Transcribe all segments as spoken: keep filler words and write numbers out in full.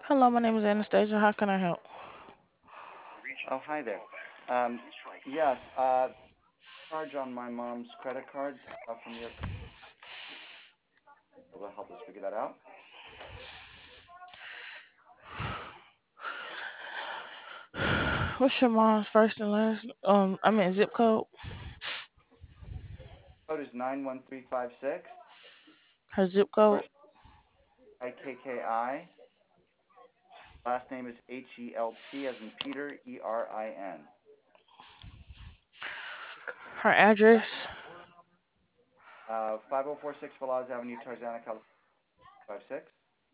Hello, my name is Anastasia. How can I help? Oh, hi there. Um, yes, uh, charge on my mom's credit card uh, from your will help us figure that out. What's your mom's first and last? Um, I mean zip code. Code is nine one three five six. Her zip code. First I K K I. Last name is H E L P as in Peter, E R I N. Her address. Uh, five oh four six Falaz Avenue, Tarzana, California, five six.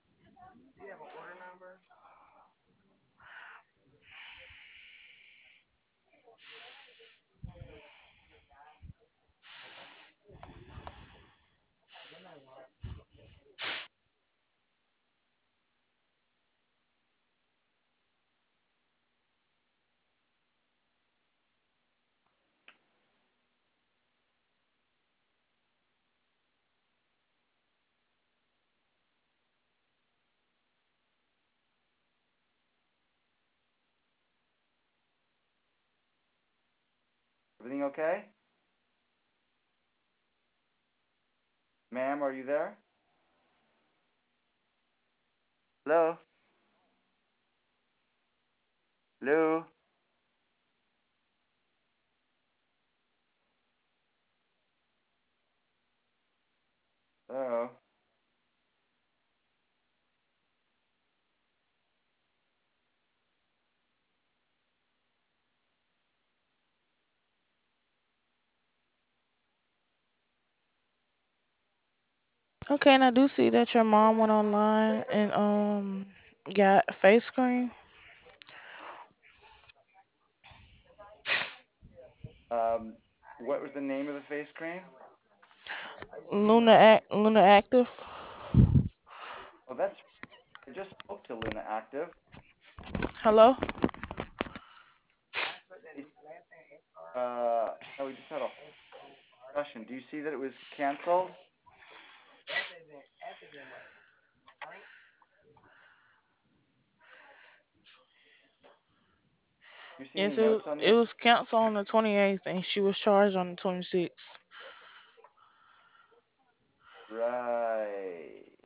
Everything okay? Ma'am, are you there? Hello? Hello? Hello? Okay, and I do see that your mom went online and um got a face cream. Um, what was the name of the face cream? Luna Act Luna Active. Oh, that's, I just spoke to Luna Active. Hello. It, uh, no, we just had a discussion. Do you see that it was canceled? You see any Yes, it notes was, on it this? was canceled on the twenty-eighth, and she was charged on the twenty-sixth. Right.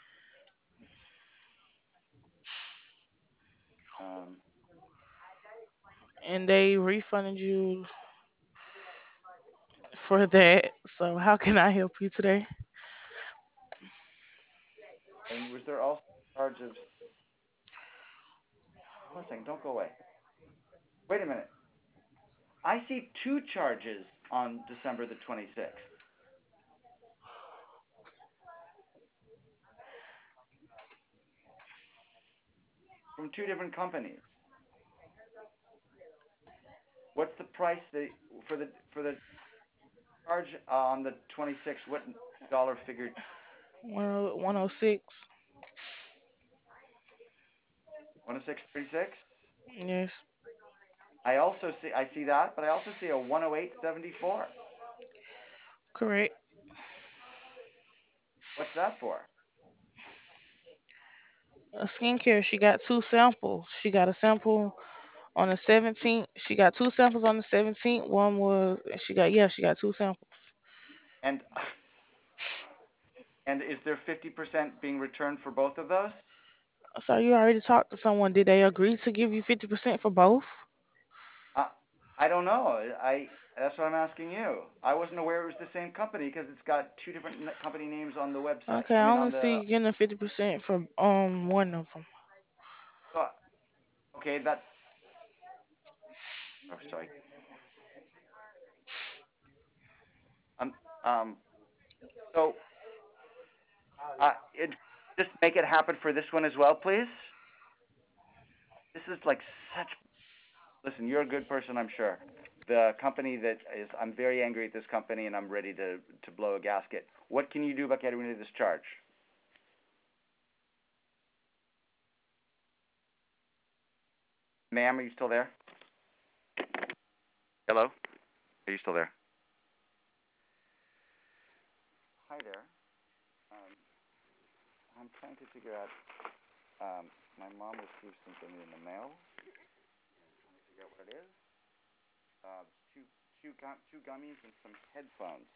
Um, And they refunded you for that. So how can I help you today? and was there also a charge of? One second, don't go away. Wait a minute. I see two charges on December the twenty-sixth from two different companies. What's the price they, for the for the charge on the twenty-sixth? What dollar figure? one oh six. one oh six thirty-six. Yes, I also see I see that, but I also see a one oh eight seventy-four. correct. What's that for? A skincare, she got two samples. She got a sample on the seventeenth. She got two samples on the seventeenth. One was, she got, yeah, she got two samples. And and is there fifty percent being returned for both of those? So you already talked to someone. Did they agree to give you fifty percent for both? Uh, I don't know. I That's what I'm asking you. I wasn't aware it was the same company because it's got two different company names on the website. Okay, I I mean, only on see the. you getting a fifty percent for um one of them. Uh, okay, that. Oh, sorry. Um. Um. So, uh, it just make it happen for this one as well, please. This is like such. Listen, you're a good person, I'm sure. The company that is, I'm very angry at this company, and I'm ready to to blow a gasket. What can you do about getting rid of this charge, ma'am? Are you still there? Hello. Are you still there? Hi there. Um, I'm trying to figure out. Um, My mom received something in the mail. Trying to figure out what it is. Uh, two two gum, two gummies and some headphones.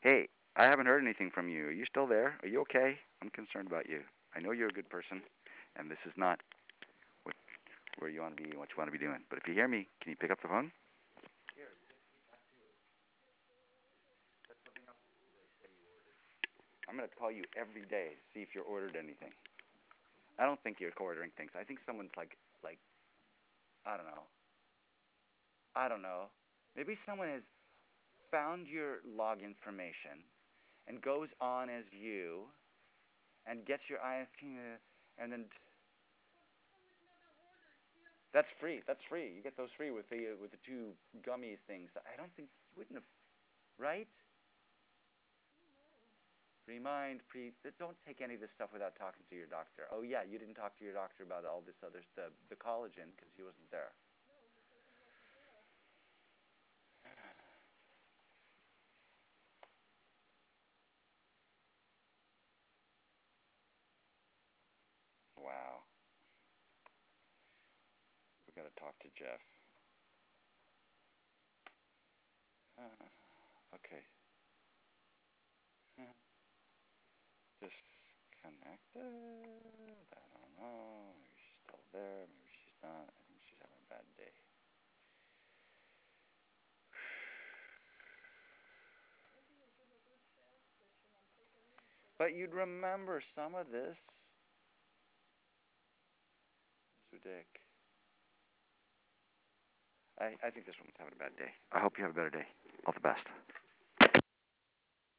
Hey, I haven't heard anything from you. Are you still there? Are you okay? I'm concerned about you. I know you're a good person, and this is not what, where you want to be and what you want to be doing. But if you hear me, can you pick up the phone? I'm going to call you every day to see if you're ordered anything. I don't think you're ordering things. I think someone's like, like, I don't know. I don't know. Maybe someone has found your log information and goes on as you and gets your I S P and then that's free. That's free. You get those free with the uh, with the two gummies things. I don't think you wouldn't have, right? Remind, pre. Don't take any of this stuff without talking to your doctor. Oh yeah, you didn't talk to your doctor about all this other stuff, the collagen, because he wasn't there. Wow. We got to talk to Jeff. Uh, okay. Disconnected. I don't know. Maybe she's still there. Maybe she's not. I think she's having a bad day. But you'd remember some of this. Sudik. I, I think this woman's having a bad day. I hope you have a better day. All the best.